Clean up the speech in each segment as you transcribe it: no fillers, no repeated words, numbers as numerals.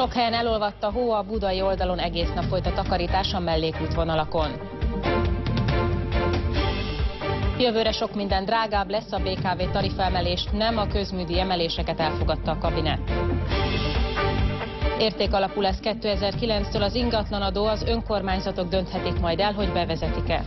Sok helyen elolvadt a hó, a budai oldalon egész nap folyt a takarítás a mellékútvonalakon. Jövőre sok minden drágább lesz, a BKV tarifaemelést nem, a közműdi emeléseket elfogadta a kabinet. Értékalapú lesz 2009-től az ingatlanadó, az önkormányzatok dönthetik majd el, hogy bevezetik-e.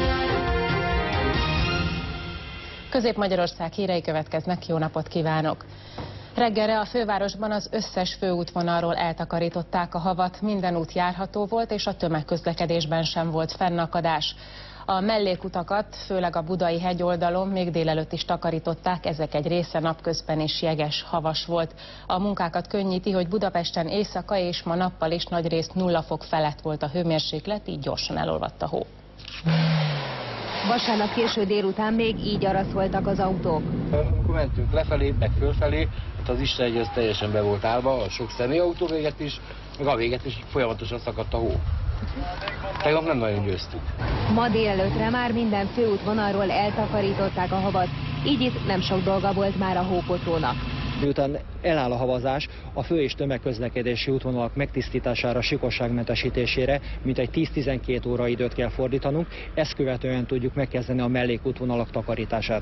Közép-Magyarország hírei következnek, jó napot kívánok! Reggelre a fővárosban az összes főútvonalról eltakarították a havat, minden út járható volt, és a tömegközlekedésben sem volt fennakadás. A mellékutakat, főleg a budai hegyoldalon még délelőtt is takarították, ezek egy része napközben is jeges, havas volt. A munkákat könnyíti, hogy Budapesten éjszaka és ma nappal is nagyrészt 0 fok felett volt a hőmérséklet, így gyorsan elolvadt a hó. Vasárnap késő délután még így araszoltak az autók. Amikor mentünk lefelé, meg fölfelé, az Istenegy az teljesen be volt állva, a sok személyautó véget is, meg a véget is folyamatosan szakadt a hó. Tegnap nem nagyon győztük. Ma délelőttre már minden főútvonalról eltakarították a havat, így itt nem sok dolga volt már a hópotlónak. Miután eláll a havazás, a fő- és tömegközlekedési útvonalak megtisztítására, sikkosságmentesítésére mintegy 10-12 óra időt kell fordítanunk, ezt követően tudjuk megkezdeni a mellékútvonalak takarítását.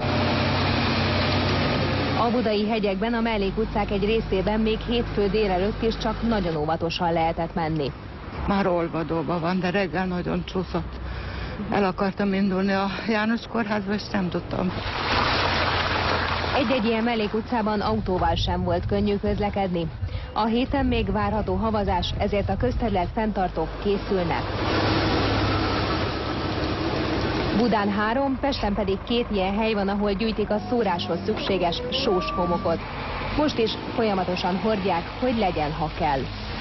A budai hegyekben a mellékutcák egy részében még hétfő délelőtt is csak nagyon óvatosan lehetett menni. Már olvadóban van, de reggel nagyon csúszott. El akartam indulni a János kórházba, és nem tudtam. Egy-egy ilyen mellékutcában autóval sem volt könnyű közlekedni. A héten még várható havazás, ezért a közterület fenntartók készülnek. Budán 3, Pesten pedig 2 ilyen hely van, ahol gyűjtik a szóráshoz szükséges sós homokot. Most is folyamatosan hordják, hogy legyen, ha kell.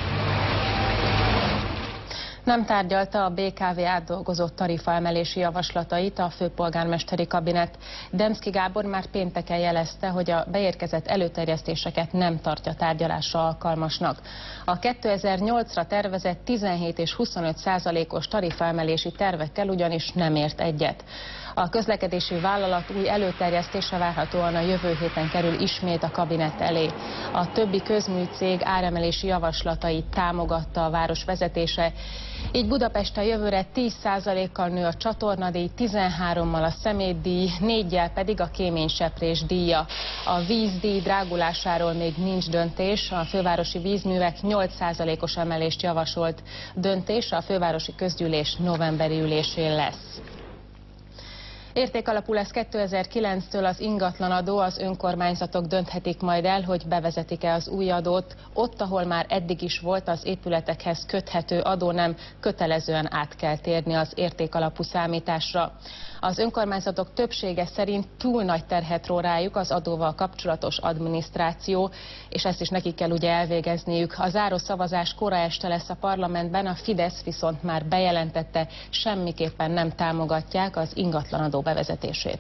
Nem tárgyalta a BKV átdolgozott tarifaemelési javaslatait a főpolgármesteri kabinet. Demszky Gábor már pénteken jelezte, hogy a beérkezett előterjesztéseket nem tartja tárgyalásra alkalmasnak. A 2008-ra tervezett 17 és 25%-os tarifaemelési tervekkel ugyanis nem ért egyet. A közlekedési vállalat új előterjesztése várhatóan a jövő héten kerül ismét a kabinet elé. A többi közműcég áremelési javaslatait támogatta a város vezetése. Így Budapesten jövőre 10%-kal nő a csatornadíj, 13-mal a szemétdíj, 4-jel pedig a kéményseprés díja. A vízdíj drágulásáról még nincs döntés, a fővárosi vízművek 8%-os emelést javasolt. Döntés a fővárosi közgyűlés novemberi ülésén lesz. Értékalapú lesz 2009-től az ingatlanadó, az önkormányzatok dönthetik majd el, hogy bevezetik-e az új adót. Ott, ahol már eddig is volt az épületekhez köthető adó, nem kötelezően át kell térni az értékalapú számításra. Az önkormányzatok többsége szerint túl nagy terhet ró rájuk az adóval kapcsolatos adminisztráció, és ezt is nekik kell ugye elvégezniük. A záró szavazás kora este lesz a parlamentben, a Fidesz viszont már bejelentette, semmiképpen nem támogatják az ingatlanadó bevezetését.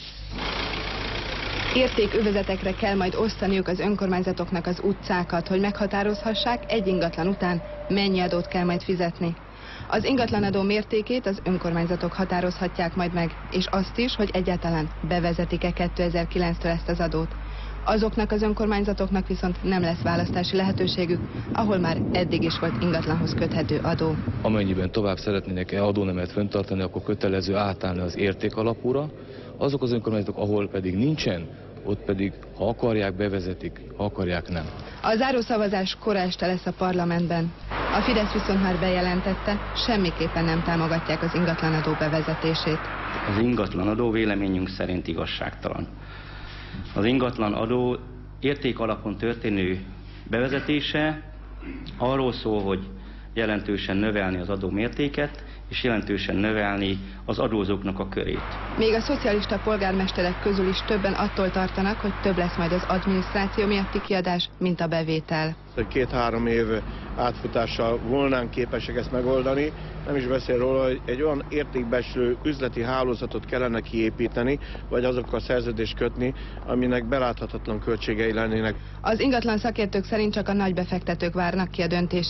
Értékövezetekre kell majd osztaniuk az önkormányzatoknak az utcákat, hogy meghatározhassák, egy ingatlan után mennyi adót kell majd fizetni. Az ingatlanadó mértékét az önkormányzatok határozhatják majd meg, és azt is, hogy egyáltalán bevezetik-e 2009-től ezt az adót. Azoknak az önkormányzatoknak viszont nem lesz választási lehetőségük, ahol már eddig is volt ingatlanhoz köthető adó. Amennyiben tovább szeretnének adónemet fenntartani, akkor kötelező átállni az értékalapúra. Azok az önkormányzatok, ahol pedig nincsen, ott pedig, ha akarják, bevezetik, ha akarják, nem. A zárószavazás kora este lesz a parlamentben. A Fidesz viszont már bejelentette, semmiképpen nem támogatják az ingatlanadó bevezetését. Az ingatlanadó véleményünk szerint igazságtalan. Az ingatlanadó értékalapon történő bevezetése arról szól, hogy jelentősen növelni az adó mértéket, és jelentősen növelni az adózóknak a körét. Még a szocialista polgármesterek közül is többen attól tartanak, hogy több lesz majd az adminisztráció miatti kiadás, mint a bevétel. 2-3 év átfutással volnánk képesek ezt megoldani, nem is beszél róla, hogy egy olyan értékbeslő üzleti hálózatot kellene kiépíteni, vagy azokkal szerződést kötni, aminek beláthatatlan költségei lennének. Az ingatlan szakértők szerint csak a nagy befektetők várnak ki a döntésig.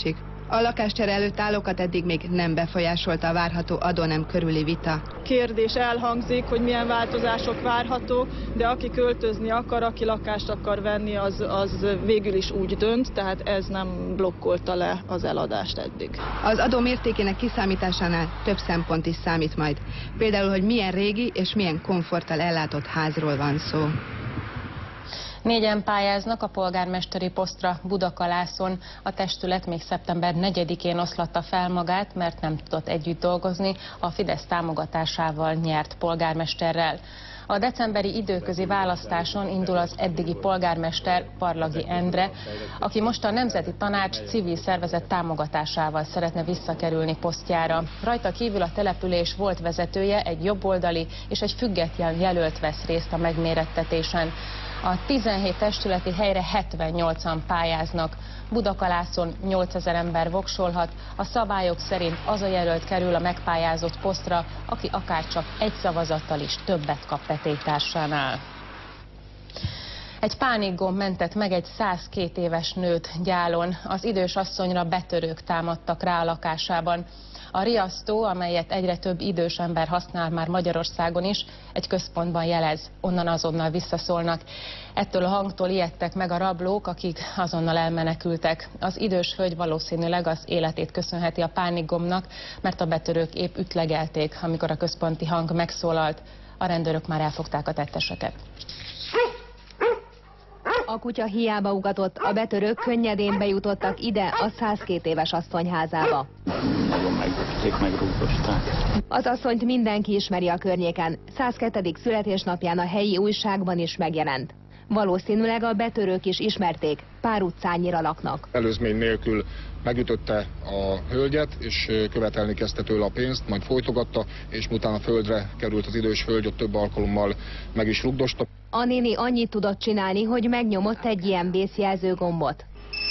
A lakáscsere előtt állókat eddig még nem befolyásolta a várható adónem körüli vita. Kérdés elhangzik, hogy milyen változások várhatók, de aki költözni akar, aki lakást akar venni, az végül is úgy dönt, tehát ez nem blokkolta le az eladást eddig. Az adó mértékének kiszámításánál több szempont is számít majd. Például, hogy milyen régi és milyen komforttal ellátott házról van szó. 4-en pályáznak a polgármesteri posztra Budakalászon. A testület még szeptember 4-én oszlatta fel magát, mert nem tudott együtt dolgozni a Fidesz támogatásával nyert polgármesterrel. A decemberi időközi választáson indul az eddigi polgármester, Parlagi Endre, aki most a Nemzeti Tanács civil szervezet támogatásával szeretne visszakerülni posztjára. Rajta kívül a település volt vezetője, egy jobboldali és egy független jelölt vesz részt a megmérettetésen. A 17 testületi helyre 78-an pályáznak. Budakalászon 8000 ember voksolhat, a szabályok szerint az a jelölt kerül a megpályázott posztra, aki akárcsak egy szavazattal is többet kap petétársánál. Egy pánikgomb mentett meg egy 102 éves nőt Gyálon. Az idős asszonyra betörők támadtak rá a lakásában. A riasztó, amelyet egyre több idős ember használ már Magyarországon is, egy központban jelez, onnan azonnal visszaszólnak. Ettől a hangtól ijedtek meg a rablók, akik azonnal elmenekültek. Az idős hölgy valószínűleg az életét köszönheti a pánikgombnak, mert a betörők épp ütlegelték, amikor a központi hang megszólalt. A rendőrök már elfogták a tetteseket. A kutya hiába ugatott, a betörők könnyedén bejutottak ide a 102 éves asszony házába. Nagyon megvették, megrúgdosták. Az asszonyt mindenki ismeri a környéken. 102. születésnapján a helyi újságban is megjelent. Valószínűleg a betörők is ismerték, pár utcányira laknak. Előzmény nélkül megütötte a hölgyet, és követelni kezdte tőle a pénzt, majd folytogatta, és utána földre került az idős hölgy, ott több alkalommal meg is rugdosta. A néni annyit tudott csinálni, hogy megnyomott egy ilyen vészjelző gombot.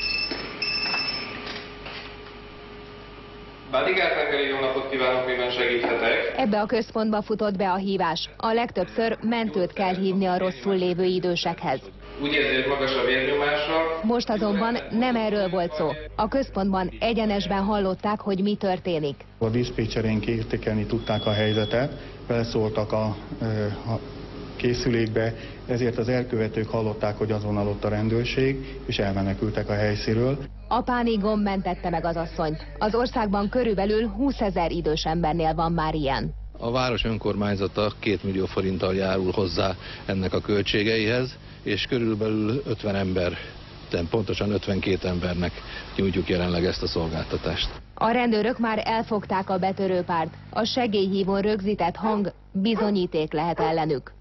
Bádigát reggeli, jó napot kívánok, miben segíthetek? Ebbe a központba futott be a hívás. A legtöbbször mentőt kell hívni a rosszul lévő idősekhez. Úgy érzi, hogy magas a vérnyomása. Most azonban nem erről volt szó. A központban egyenesben hallották, hogy mi történik. A diszpécserénk értékelni tudták a helyzetet, felszóltak a készülékbe, ezért az elkövetők hallották, hogy azonnal ott a rendőrség, és elmenekültek a helyszínről. A pánikgomb mentette meg az asszonyt. Az országban körülbelül 20 000 idős embernél van már ilyen. A város önkormányzata 2 millió forinttal járul hozzá ennek a költségeihez, és körülbelül 50 ember, pontosan 52 embernek nyújtjuk jelenleg ezt a szolgáltatást. A rendőrök már elfogták a betörőpárt. A segélyhívón rögzített hang bizonyíték lehet ellenük.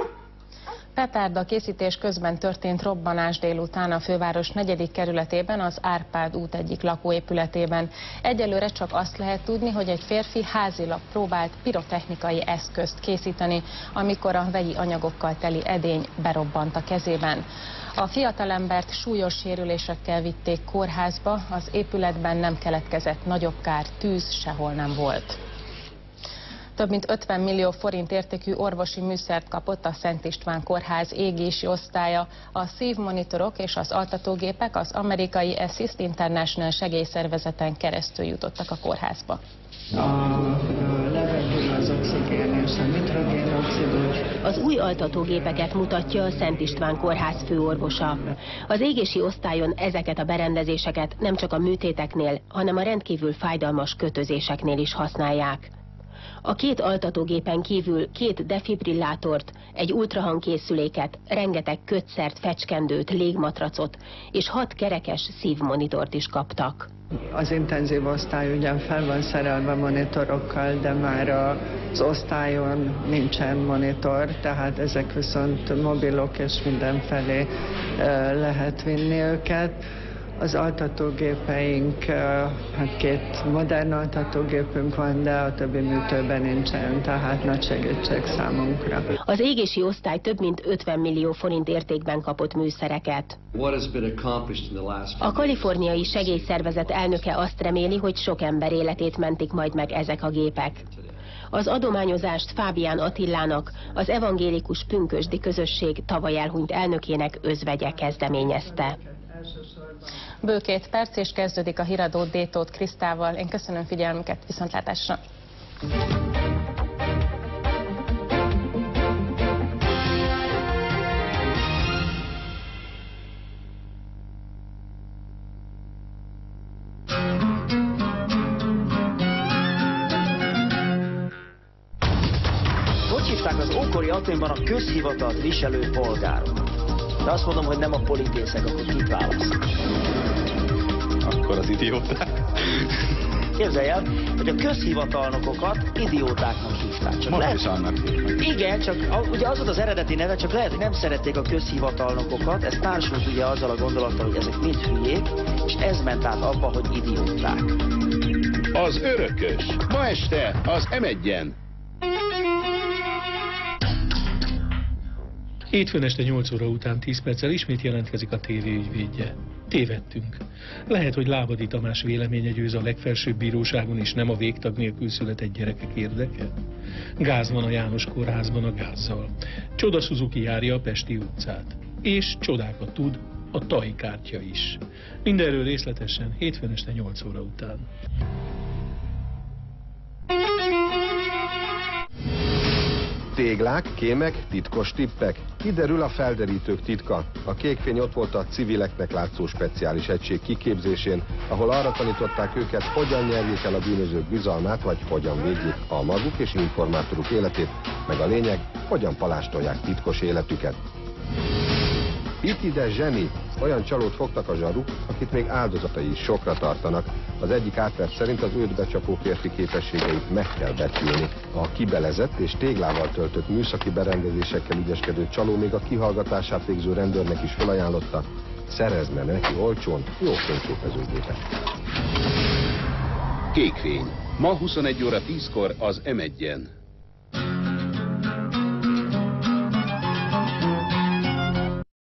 Petárda készítés közben történt robbanás délután a főváros 4. kerületében, az Árpád út egyik lakóépületében. Egyelőre csak azt lehet tudni, hogy egy férfi házilag próbált pirotechnikai eszközt készíteni, amikor a vegyi anyagokkal teli edény berobbant a kezében. A fiatalembert súlyos sérülésekkel vitték kórházba, az épületben nem keletkezett nagyobb kár, tűz sehol nem volt. Több mint 50 millió forint értékű orvosi műszert kapott a Szent István Kórház égési osztálya. A szívmonitorok és az altatógépek az amerikai Assist International segélyszervezeten keresztül jutottak a kórházba. A levegő, az oxigén és a nitrogénoxidus. Az új altatógépeket mutatja a Szent István Kórház főorvosa. Az égési osztályon ezeket a berendezéseket nem csak a műtéteknél, hanem a rendkívül fájdalmas kötözéseknél is használják. A 2 altatógépen kívül 2 defibrillátort, egy ultrahangkészüléket, rengeteg kötszert, fecskendőt, légmatracot és 6 kerekes szívmonitort is kaptak. Az intenzív osztály ugyan fel van szerelve monitorokkal, de már az osztályon nincsen monitor, tehát ezek viszont mobilok és mindenfelé lehet vinni őket. Az altatógépeink, 2 modern altatógépünk van, de a többi műtőben nincsen, tehát nagy segítség számunkra. Az égési osztály több mint 50 millió forint értékben kapott műszereket. A kaliforniai segélyszervezet elnöke azt reméli, hogy sok ember életét mentik majd meg ezek a gépek. Az adományozást Fábián Attilának, az evangélikus pünkösdi közösség tavaly elhunyt elnökének özvegye kezdeményezte. Bő 2 perc, és kezdődik a híradó Détót Krisztával. Én köszönöm figyelmüket, viszontlátásra! Hogy hívták az ókori Athénban a közhivatalt viselő polgárokat? De azt mondom, hogy nem a politészek, akkor kit választ? Akkor az idióták. Képzelj el, hogy a közhivatalnokokat idiótáknak hívták. Csak most is annak hívnak. Igen, csak ugye az volt az eredeti neve, csak lehet, hogy nem szerették a közhivatalnokokat, ez társult ugye azzal a gondolattal, hogy ezek mind hülyék, és ez ment át abba, hogy idióták. Az Örökös. Ma este az M1-en. Hétfőn este 8 óra után 10 perccel ismét jelentkezik a TV ügyvédje. Tévedtünk. Lehet, hogy Lábadi Tamás véleménye győz a legfelsőbb bíróságon, és nem a végtag nélkül született gyerekek érdeke? Gáz van a János Kórházban a gázzal. Csoda Suzuki járja a Pesti utcát. És csodákat tud a TAI kártya is. Mindenről részletesen hétfőn este 8 óra után. Téglák, kémek, titkos tippek. Kiderül a felderítők titka. A kékfény ott volt a civileknek látszó speciális egység kiképzésén, ahol arra tanították őket, hogyan nyerjék el a bűnözők bizalmát, vagy hogyan védjék a maguk és informátoruk életét, meg a lényeg, hogyan palástolják titkos életüket. Itt ide zseni. Olyan csalót fogtak a zsaruk, akit még áldozatai is sokra tartanak. Az egyik átverk szerint az őt becsapó férfi képességeit meg kell becsülni. A kibelezett és téglával töltött műszaki berendezésekkel ügyeskedő csaló még a kihallgatását végző rendőrnek is felajánlotta, szerezne neki olcsón jó fényképezőgépet. Kékfény. Ma 21 óra 10-kor az M1-en.